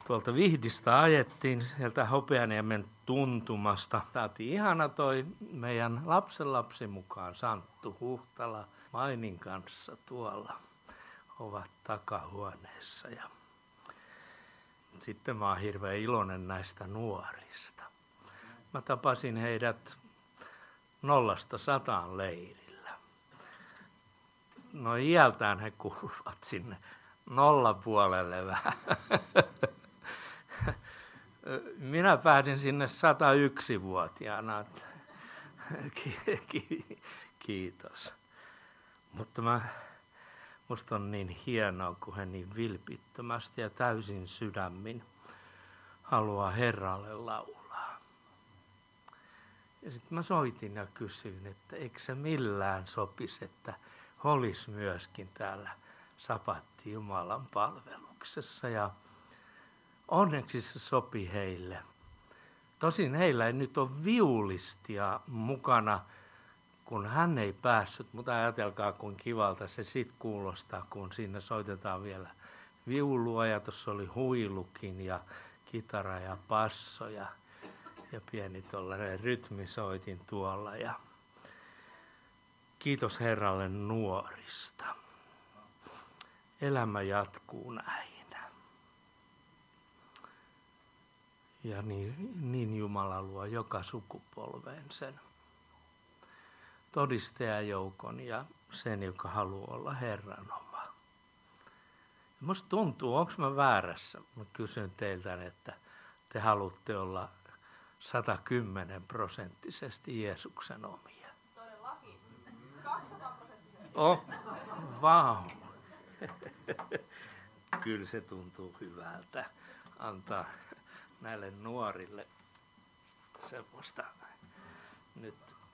tuolta Vihdistä ajettiin sieltä Hopeaniemen tuntumasta. Saatiin ihana toi meidän lapsenlapsi mukaan, Santtu Huhtala, Mainin kanssa tuolla ovat takahuoneessa. Ja sitten mä oon hirveän iloinen näistä nuorista. Mä tapasin heidät 0–100 leirillä. No iältään he kuuluvat sinne 0 puolelle vähän. Minä pääsin sinne 101-vuotiaana. Kiitos. Mutta musta on niin hienoa, kun he niin vilpittömästi ja täysin sydämin haluaa Herralle laulaa. Ja sitten mä soitin ja kysyin, että eikö se millään sopisi, että he olisi myöskin täällä Sapatti Jumalan palveluksessa. Ja onneksi se sopi heille. Tosin heillä ei nyt ole viulistia mukana, kun hän ei päässyt, mutta ajatelkaa, kun kivalta se sitten kuulostaa, kun siinä soitetaan vielä viulua ja tuossa oli huilukin ja kitara ja basso ja pieni tollainen rytmisoitin tuolla. Ja kiitos Herralle nuorista. Elämä jatkuu näin. Ja niin Jumala luo joka sukupolveen sen todistajajoukon ja sen, joka haluaa olla Herran oma. Musta tuntuu, onko mä väärässä? Mä kysyn teiltä, että te haluatte olla 110% Jeesuksen omia. Todellakin. 200%. Oh, vau. Kyllä se tuntuu hyvältä antaa näille nuorille semmoista nyt.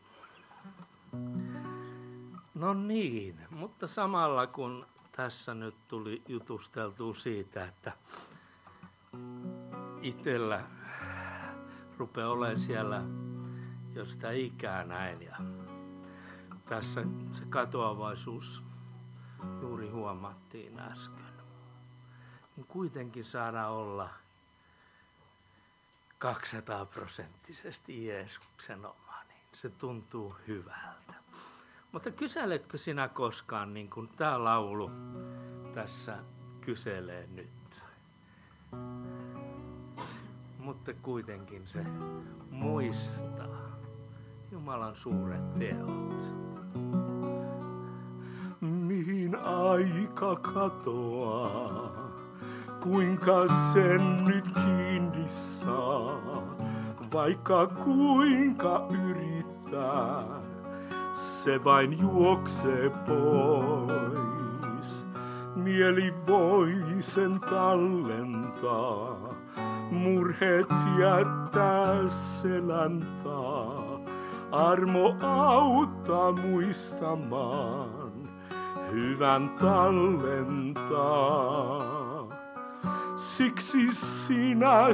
No niin, mutta samalla kun tässä nyt tuli jutusteltua siitä, että itsellä rupeaa olemaan siellä jo sitä ikää näin ja tässä se katoavaisuus juuri huomattiin äsken. Kuitenkin saadaan olla 200% Jeesuksen oma, niin se tuntuu hyvältä. Mutta kyseletkö sinä koskaan, niin kuin tämä laulu tässä kyselee nyt? Mutta kuitenkin se muistaa Jumalan suuret teot. Mihin aika katoaa, kuinka sen nyt kiinni saa, vaikka kuinka yrittää, se vain juoksee pois. Mieli voi sen tallentaa, murheet jättää seläntaa. Armo auttaa muistamaan, hyvän tallentaa. Siksi sinä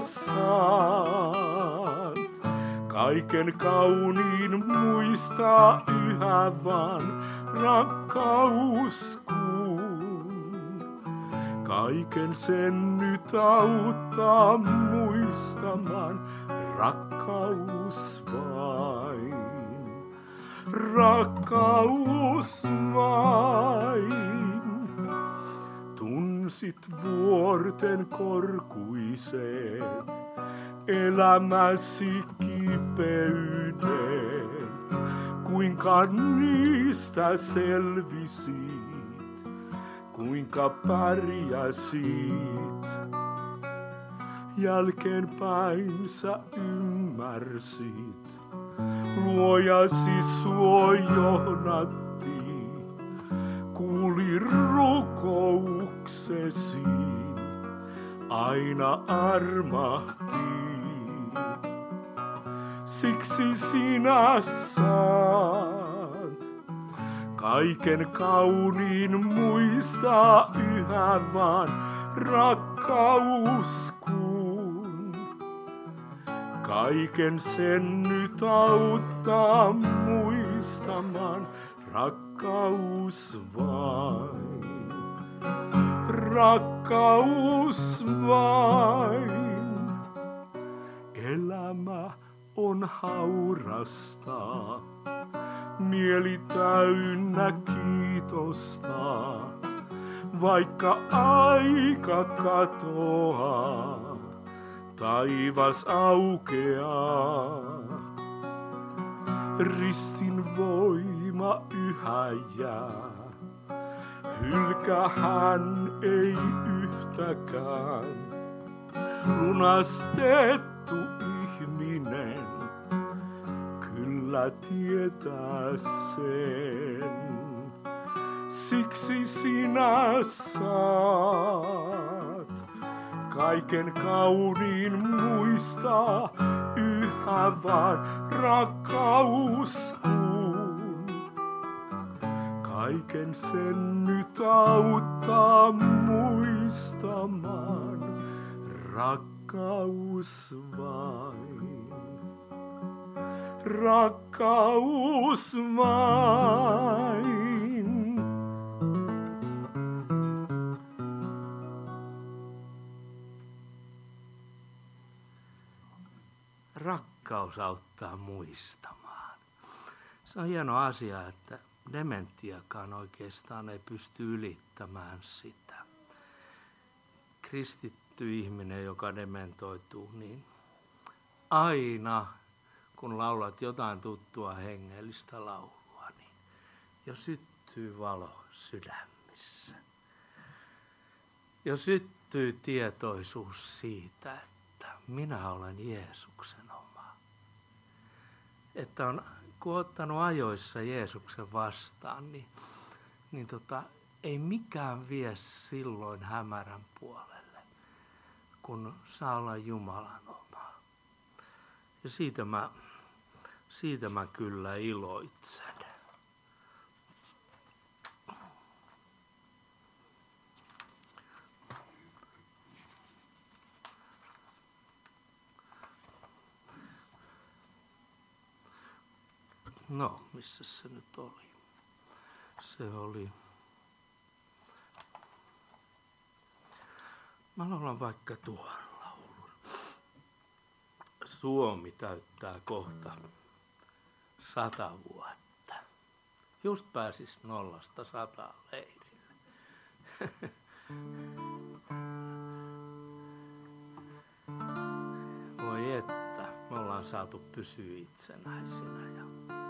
saat kaiken kauniin muistaa yhä vaan rakkaus kun. Kaiken sen nyt auttaa muistamaan rakkaus vain. Rakkaus vain. Tunsit vuorten korkuiset, elämäsi kipeydet, kuinka niistä selvisit, kuinka pärjäsit. Jälkeenpäin sä ymmärsit, luojasi suo johdatti, kuuli rukouksesi, aina armahti. Siksi sinä saat kaiken kauniin muistaa yhä vaan rakkaus kun. Kaiken sen nyt auttaa muistamaan rakkaus vain. Rakkaus vain. on haurasta, mieli täynnä kiitosta, vaikka aika katoaa, taivas aukeaa. Ristin voima yhä jää, hylkä hän ei yhtäkään. Lunastettu ihminen kyllä tietää sen. Siksi sinä saat kaiken kauniin muistaa yhä vaan rakkauskuun. Kaiken sen nyt auttaa muistamaan, rakkaus vain, rakkaus vain. Rakkaus auttaa muistamaan. Se on hieno asia, että dementiakaan oikeastaan ei pysty ylittämään sitä. Kristitty ihminen, joka dementoituu, niin aina kun laulat jotain tuttua hengellistä laulua, niin jo syttyy valo sydämissä. Jo syttyy tietoisuus siitä, että minä olen Jeesuksen oma. Että on, kun ottanut ajoissa Jeesuksen vastaan, niin ei mikään vie silloin hämärän puolelle, kun saa olla Jumalan oma. Ja siitä mä kyllä iloitsen. No, missä se nyt oli? Se oli... Mä laulan vaikka tuon laulun. Suomi täyttää kohta 100 vuotta. Just pääsis 0–100 leirille. Voi että, me ollaan saatu pysyä itsenäisinä ja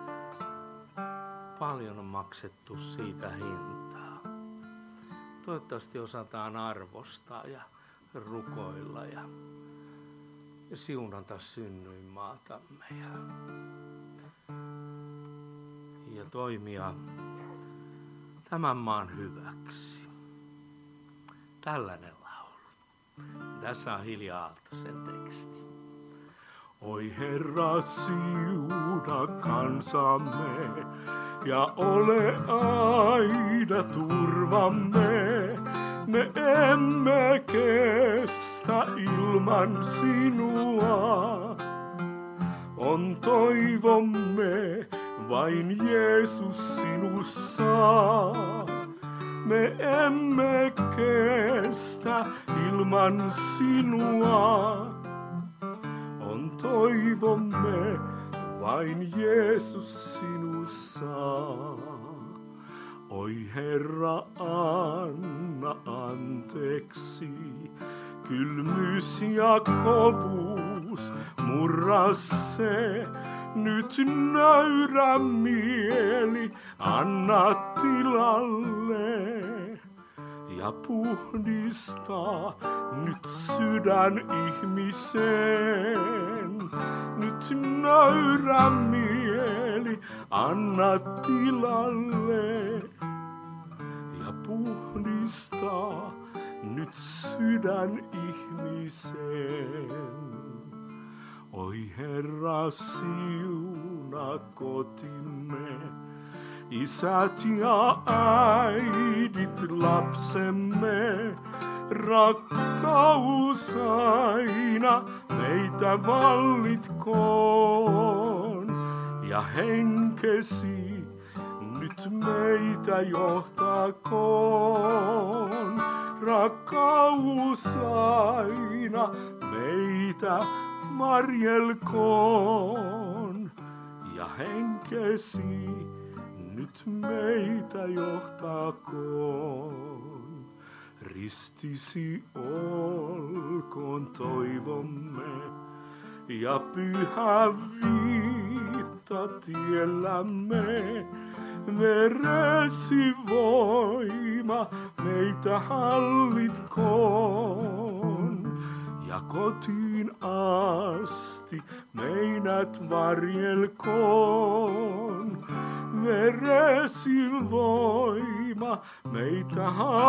paljon on maksettu siitä hintaa. Toivottavasti osataan arvostaa ja rukoilla ja siunata synnyinmaatamme ja toimia tämän maan hyväksi. Tällainen laulu. Tässä on Hilja Aaltosen teksti. Oi Herra, siuna kansamme ja ole aina turvamme. Me emme kestä ilman sinua. On toivomme vain Jeesus sinussa. Me emme kestä ilman sinua. On toivomme vain Jeesus sinussa. Oi Herra, anna anteeksi, kylmyys ja kovuus, murra se, nyt nöyrä mieli, anna tilalle. Ja puhdista nyt sydän ihmiseen, nyt nöyrä mieli, anna tilalle. Ja puhdista nyt sydän ihmiseen. Oi Herra, siuna kotimme, isät ja äidit lapsemme, rakkaus aina meitä vallitkoon. Ja henkesi nyt meitä johtakoon. Rakkaus aina meitä varjelkoon. Ja henkesi nyt meitä johtaakoon. Ristisi olkoon toivomme ja pyhä viitta tiellämme. Veresi voima meitä hallitkoon ja kotiin asti meidät varjelkoon. Veresi voima meitä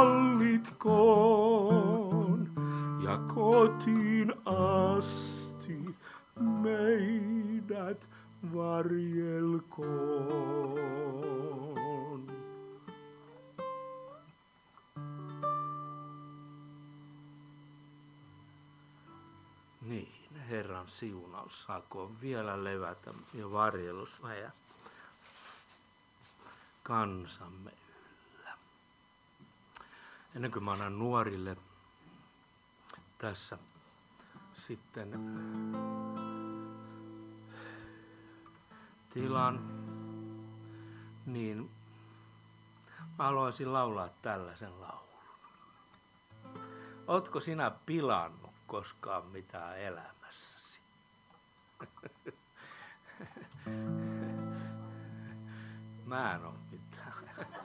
hallitkoon ja kotiin asti meidät varjelkoon. Niin, Herran siunaus saakoon vielä levätä ja varjelus meidän kansamme yllä. Ennen kuin mä annan nuorille tässä sitten tilan, niin mä haluaisin laulaa tällaisen laulun. Ootko sinä pilannut koskaan mitään elämässäsi? Mä en oo mitään.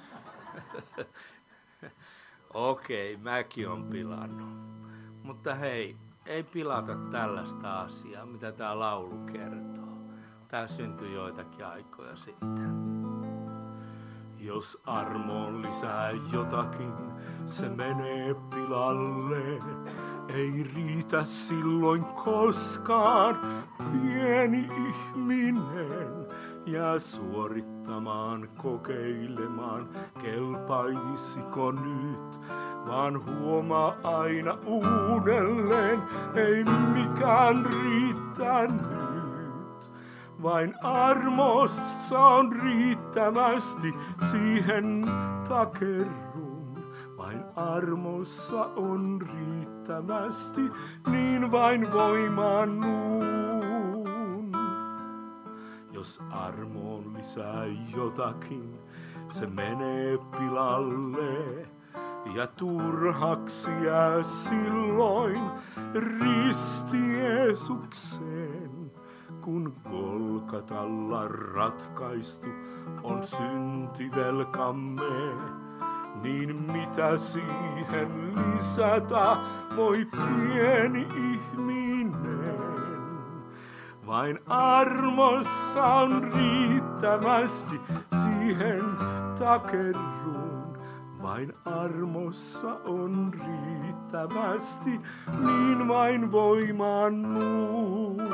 Okei, mäkin on pilannut. Mutta hei, ei pilata tällaista asiaa, mitä tää laulu kertoo. Tää syntyi joitakin aikoja sitten. Jos armoon lisää jotakin, se menee pilalle. Ei riitä silloin koskaan pieni ihminen. Jää suorittamaan, kokeilemaan, kelpaisiko nyt. Vaan huomaa aina uudelleen, ei mikään riittänyt. Vain armossa on riittävästi, siihen takerrun. Vain armossa on riittävästi, niin vain voimaannun. Jos armoon lisää jotakin, se menee pilalle. Ja turhaksi jää silloin risti Jeesuksen. Kun Golgatalla ratkaistu on syntivelkamme, niin mitä siihen lisätä voi pieni ihminen? Vain armossa on riittävästi, siihen takerrun. Vain armossa on riittävästi, niin vain voimaannun.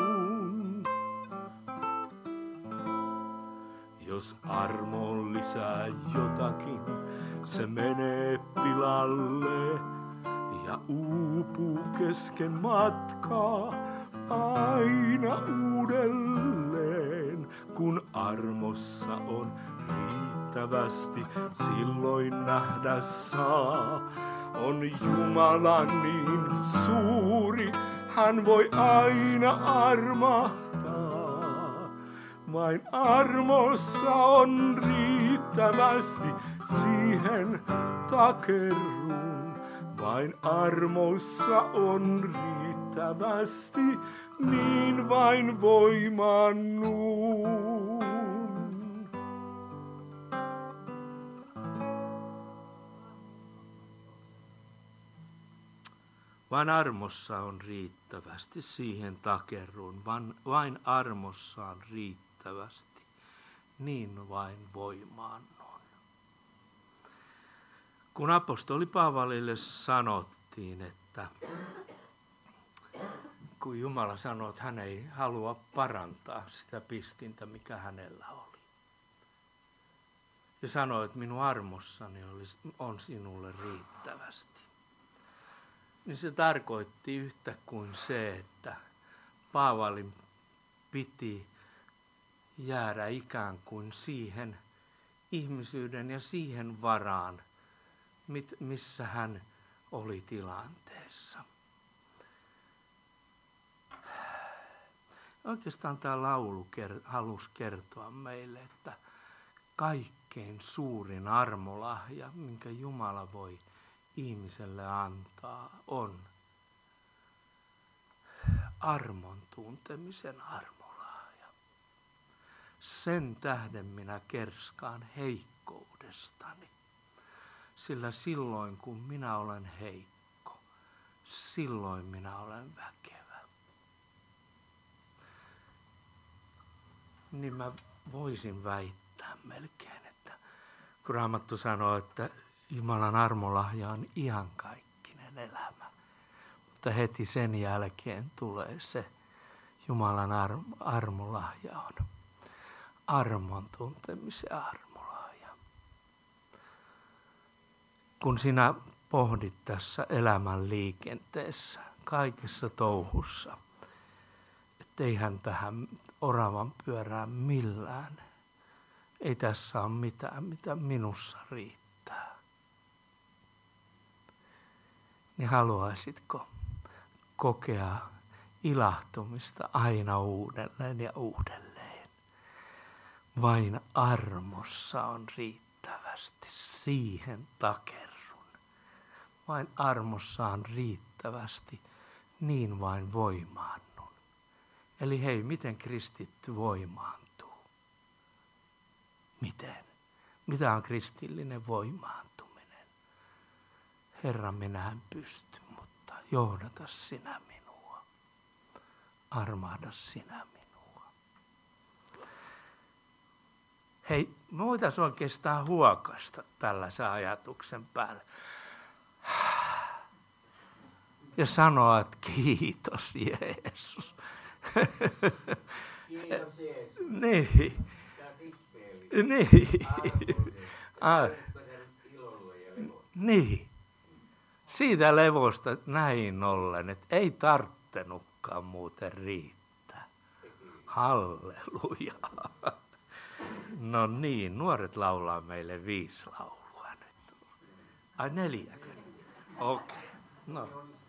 Jos armoon lisää jotakin, se menee pilalle ja uupuu kesken matkaa aina uudelleen. Kun armossa on riittävästi, silloin nähdä saa. On Jumala niin suuri, hän voi aina armahtaa. Vain armossa on riittävästi, siihen takerrun. Vain armossa on riittävästi, niin vain voimaannun. Vain armossa on riittävästi, siihen takerrun. Vain armossa on riittävästi, niin vain voimaannun. Kun apostoli Paavalille sanottiin, että kun Jumala sanoi, että hän ei halua parantaa sitä pistintä, mikä hänellä oli. Ja sanoi, että minun armossani on sinulle riittävästi. Niin se tarkoitti yhtä kuin se, että Paavalin piti jäädä ikään kuin siihen ihmisyyden ja siihen varaan, missä hän oli tilanteessa. Oikeastaan tämä laulu halusi kertoa meille, että kaikkein suurin armolahja, minkä Jumala voi ihmiselle antaa, on armon tuntemisen armolahja. Sen tähden minä kerskaan heikkoudestani, sillä silloin kun minä olen heikko, silloin minä olen väkevä. Niin mä voisin väittää melkein, että kun Raamattu sanoo, että Jumalan armolahja on iankaikkinen elämä, mutta heti sen jälkeen tulee se Jumalan armolahja on armon tuntemisen armolahja. Kun sinä pohdit tässä elämän liikenteessä, kaikessa touhussa, etteihän tähän oravan pyörään millään, ei tässä ole mitään, mitä minussa riittää. Niin haluaisitko kokea ilahtumista aina uudelleen ja uudelleen? Vain armossa on riittävästi, siihen takerrun. Vain armossa on riittävästi, niin vain voimaannun. Eli hei, miten kristitty voimaantuu? Miten? Mitä on kristillinen voimaantuminen? Herra, minä en pysty, mutta johdata sinä minua. Armahda sinä minua. Hei, me voitaisiin oikeastaan huokasta tällaisen ajatuksen päälle. Ja sanoa, että kiitos Jeesus. Kiitos Jeesus. Niin. Sä oot ihmeellinen. Niin. Ilolla ja levolla. Niin. Siitä levosta näin ollen, että ei tarttenutkaan muuten riittää. Halleluja. No niin, nuoret laulaa meille 5 laulua nyt. Ai 4? Okei. No.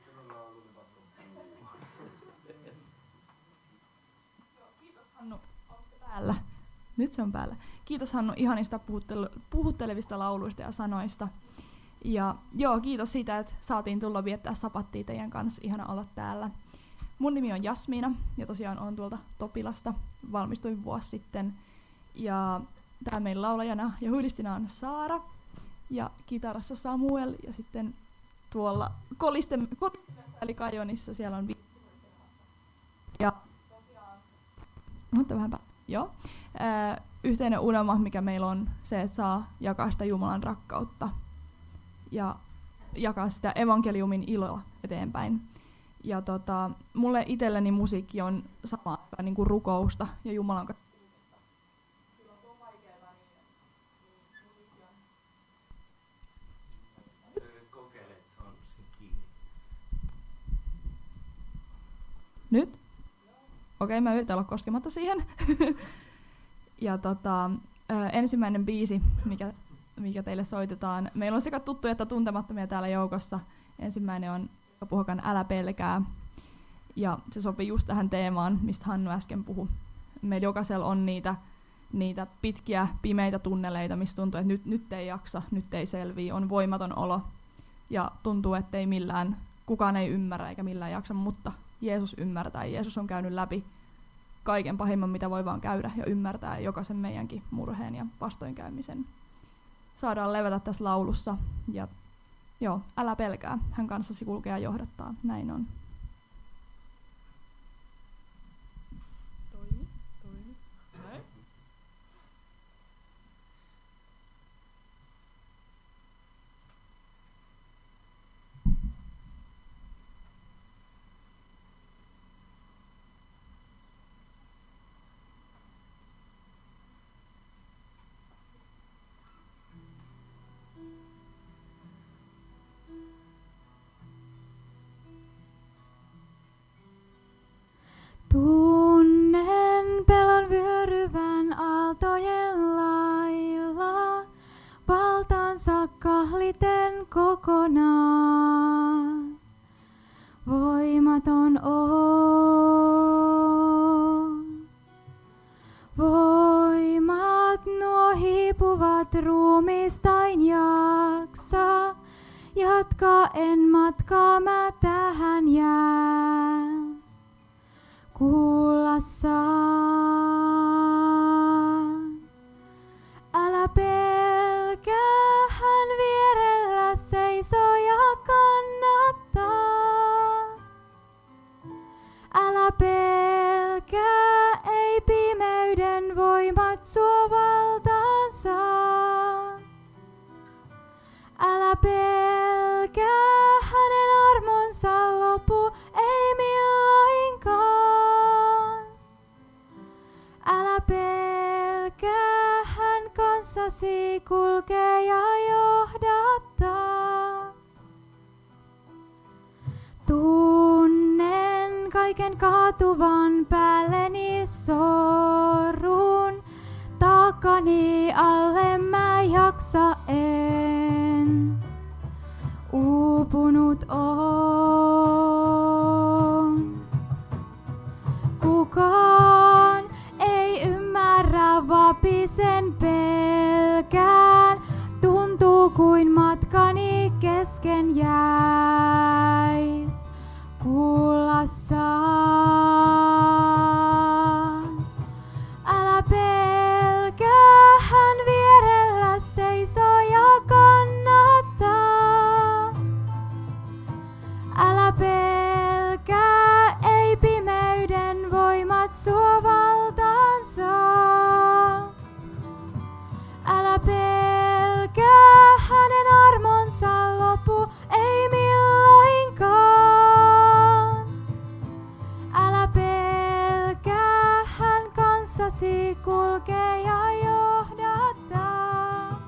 Kiitos Hannu. Onko se päällä? Nyt se on päällä. Kiitos Hannu ihanista puhuttelevista lauluista ja sanoista. Ja joo, kiitos siitä, että saatiin tulla viettää sapattia teidän kanssa. Ihana olla täällä. Mun nimi on Jasmiina ja tosiaan olen tuolta Topilasta. Valmistuin vuosi sitten. Ja täällä meillä laulajana ja huilistina on Saara. Ja kitarassa Samuel. Ja sitten tuolla kolistimessa eli Kajonissa siellä on ja tosiaan, joo. Yhteinen unelma, mikä meillä on se, että saa jakaa sitä Jumalan rakkautta ja jakaa sitä evankeliumin iloa eteenpäin. Ja mulle itselleni musiikki on sama niin kuin rukousta ja Jumalan kanssa. Silloin kun on vaikeaa, niin musiikki on. Kokeile, että se on sen kiinni. Nyt? Okei, mä yritän olla koskematta siihen. Ja ensimmäinen biisi, mikä teille soitetaan. Meillä on sekä tuttuja että tuntemattomia täällä joukossa. Ensimmäinen on Puhokan Älä pelkää. Ja se sopii just tähän teemaan, mistä Hannu äsken puhui. Meillä jokaisella on niitä pitkiä, pimeitä tunneleita, missä tuntuu, että nyt ei jaksa, nyt ei selviä, on voimaton olo. Ja tuntuu, että ei millään, kukaan ei ymmärrä eikä millään jaksa, mutta Jeesus ymmärtää. Jeesus on käynyt läpi kaiken pahimman, mitä voi vaan käydä, ja ymmärtää jokaisen meidänkin murheen ja vastoinkäymisen. Saadaan levätä tässä laulussa, ja joo, älä pelkää, hän kanssasi kulkee ja johdattaa, näin on. Toimi. Näin. Tunnen pelon vyöryvän aaltojen lailla, valtaansa kahliten kokonaan. Voimaton on et ruumistain jaksa. Jatka en matkaa, mä tähän jään. Kuullassaan. Älä pelkää, hän vierellä seisoo ja kannattaa. Älä pelkää, ei pimeyden voimat sua valtaan saa. Älä pelkää, hänen armonsa lopu ei milloinkaan. Älä pelkää, hän kanssasi kulkee ja johdattaa. Tunnen kaiken kaatuvan päälleni sorun. Takani alle mä jaksa en. Uupunut on. Kukaan ei ymmärrä, vapisen pelkään. Tuntuu kuin matkani kesken jäis. Kuullassaan. Älä pelkää, hän vierellä seisoo ja kannattaa. Älä pelkää, ei pimeyden voimat sua valtaan saa. Älä pelkää, hänen armonsa lopu ei milloinkaan. Älä pelkää, hän kanssasi kulkee ja johdattaa.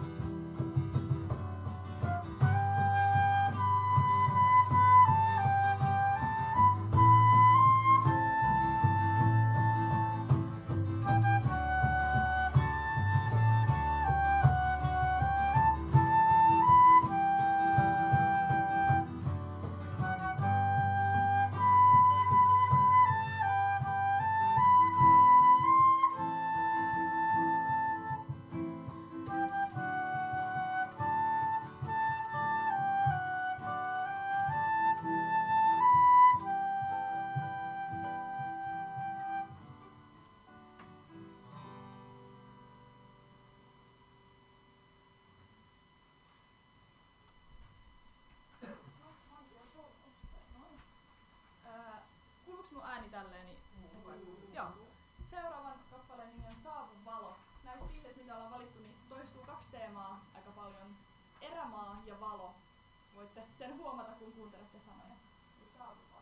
Kuuluuks mun ääni tälleen? Joo. Seuraavan kappaleen nimi on Saavun valo. Näistä biiseistä, mitä ollaan valittu, niin toistuu 2 teemaa aika paljon. Erämaa ja valo. Voitte sen huomata, kun kuuntelette sanoja. Eli Saavun valo.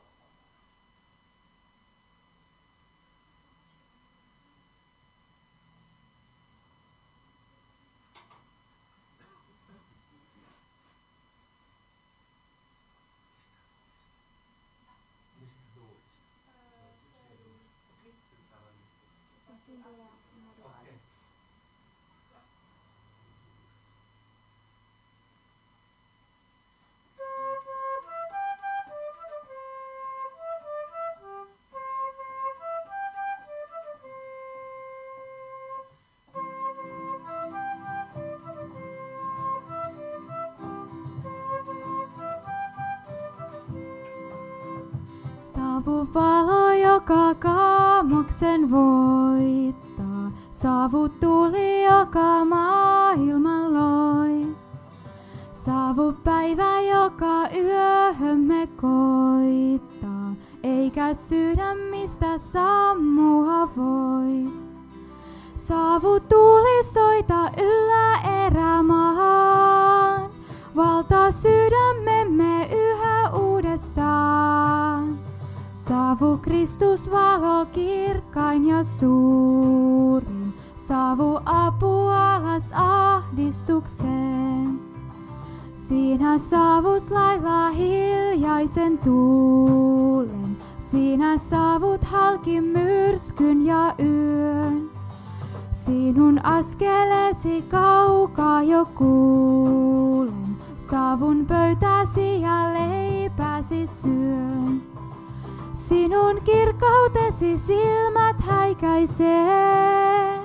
Saavu valo, joka kaamoksen voittaa. Saavu tuli, joka maailman loi. Saavu päivä, joka yöhömme koittaa. Eikä sydämistä sammua voi. Saavu tuuli, soita yllä erämaahan. Valtaa sydämemme yhä uudestaan. Saavu Kristus valo kirkkain ja suurin. Saavu apu alas ahdistukseen. Sinä saavut lailla hiljaisen tuulen. Sinä saavut halki myrskyn ja yön. Sinun askeleesi kaukaa jo kuulen. Saavun pöytäsi ja leipäsi syön. Sinun kirkkautesi silmät häikäisee.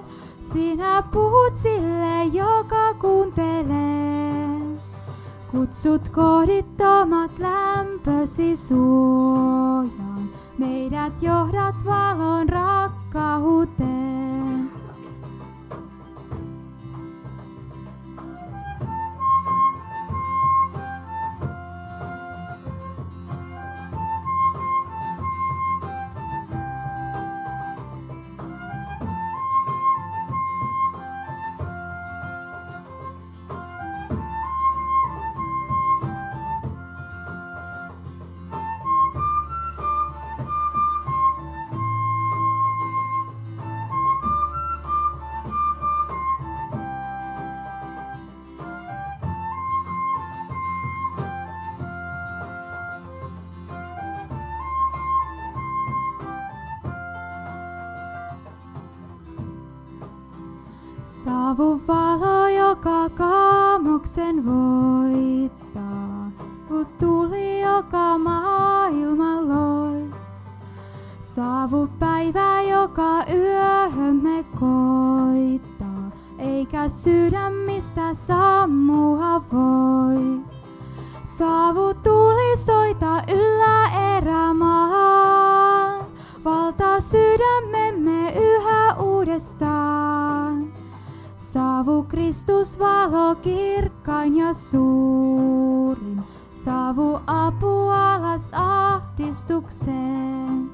sinä puhut sille, joka kuuntelee. Kutsut kohdittomat lämpösi suojaan, meidät johdat valon rakkauteen. Savu valo, joka kaamoksen voittaa, kun tuli, joka maailman loi. Saavu päivä, joka yöhömme koittaa, eikä sydämistä sammua voi. Saavu tuli, soita yllä erämaan, valtaa sydämemme yhä uudestaan. Saavu Kristus valo kirkkain ja suurin, saavu apu alas ahdistukseen.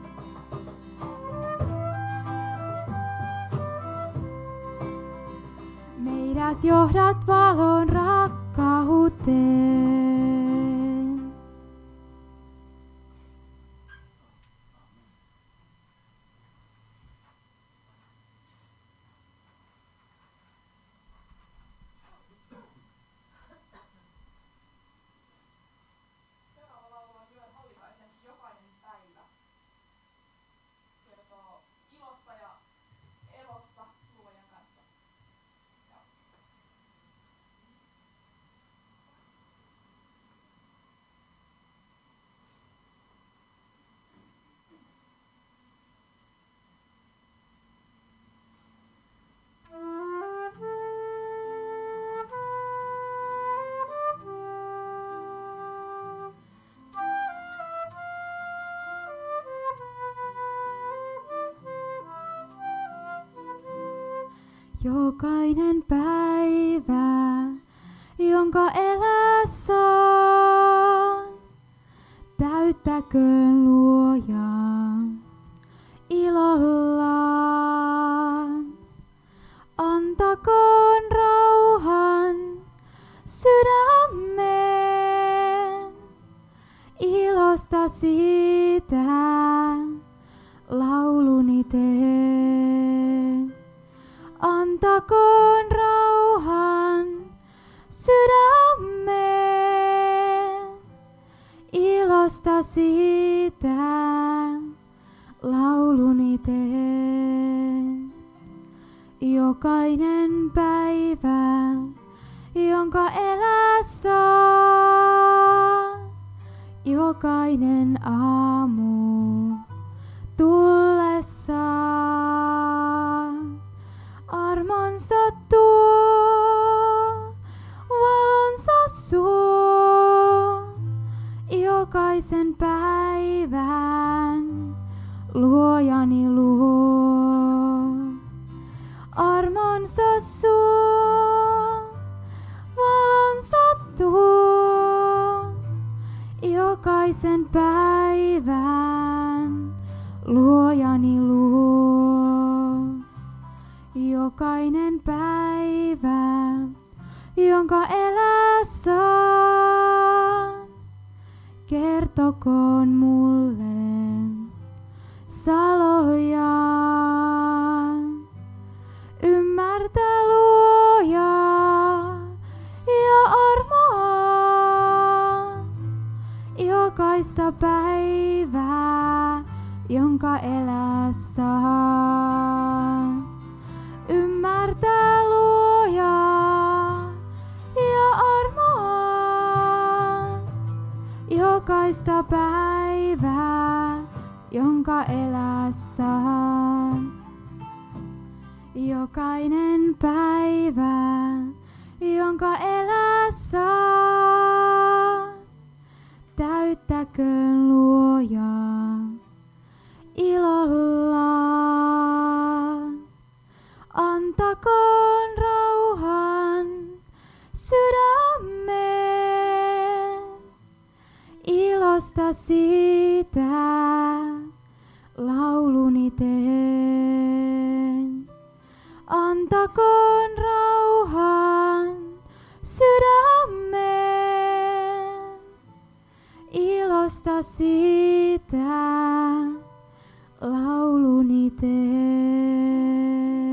Meidät johdat valon rakkauteen. Jokainen päivä, jonka elässä on, täyttäköön Luojaa ilollaan. Antakoon rauhan sydämeen, ilosta siitä lauluni teen. Antakoon rauhan sydämeen, ilosta siitä lauluni teen. Jokainen päivä, jonka elässä on, jokainen aamu tullessaan. Armonsa tuo, valonsa suo, jokaisen päivän Luojani luo. Armonsa suo, valonsa tuo, jokaisen päivän Luojani luo. Jokainen päivä, jonka elässä on, kertokoon mulle salojaan. Ymmärtää Luojaa ja armoa, jokaista päivää, jonka elässä on. Ymmärtää Luojaa ja armoa, jokaista päivää, jonka elässä on. jokainen päivä, jonka elää saa. Täyttäköön Luoja ilollaan. Antakoon rauhan sydämeen. Ilosta siitä lauluni teen. Antakoon rauhan sydämeen. Ilosta siitä lauluni teen.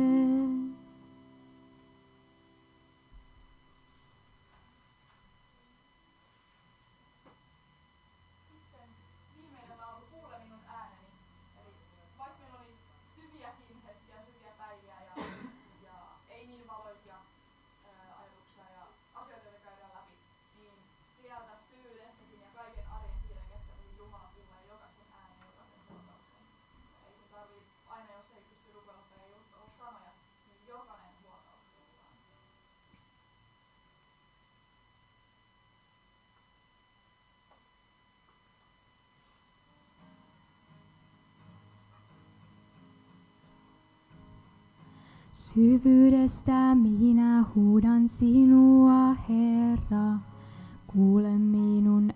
Viimeinen laulu Kuule minun ääneni. Eli vaikka meillä oli syviäkin hetkiä, syviä päiviä ja ei niin valoisia ajatuksia ja asioita, joita käydään läpi, niin sieltä syvyydestäkin ja kaiken arjen kiiren keskellä Jumala kuulee jokaisen äänen, jokaisen huokauksen. Ei sen tarvii aina, jos ei pysty rukoilemaan ja ei ole sanoja, niin jokainen huokaus kuullaan. Syvyydestä minä huudan sinua, Herra, kuule minun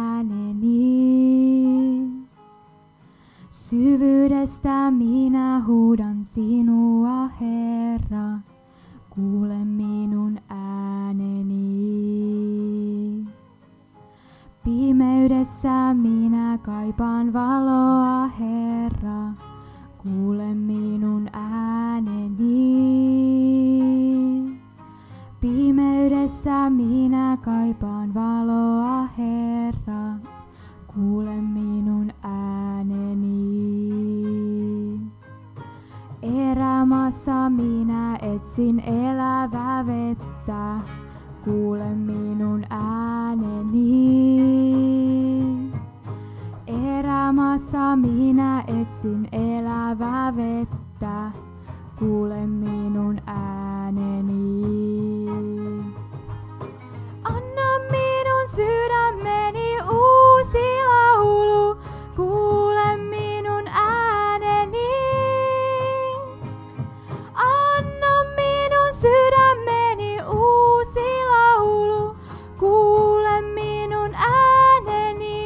ääneni. Syvyydestä minä huudan sinua, Herra, kuule minun ääneni. Pimeydessä minä kaipaan valoa, Herra, kuule minun ääneni. Pimeydessä minä kaipaan valoa, Herra, kuule minun ääneni. Erämaassa minä etsin elävää vettä, kuule minun ääneni. Erämaassa minä etsin elävää vettä, kuule minun ääneni. Anna minun sydämeni uusi laulu, kuule minun ääneni. Anna minun sydämeni uusi laulu, kuule minun ääneni.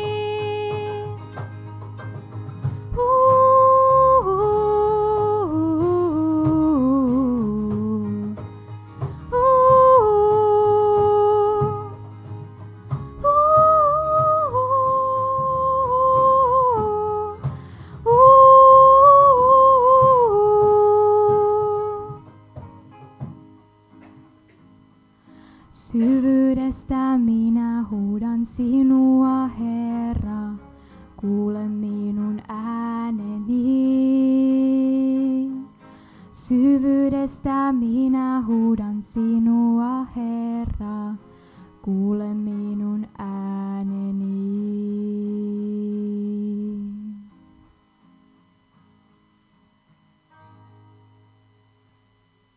Syvyydestä minä huudan sinua, Herra, kuule minun ääneni. Syvyydestä minä huudan sinua, Herra, kuule minun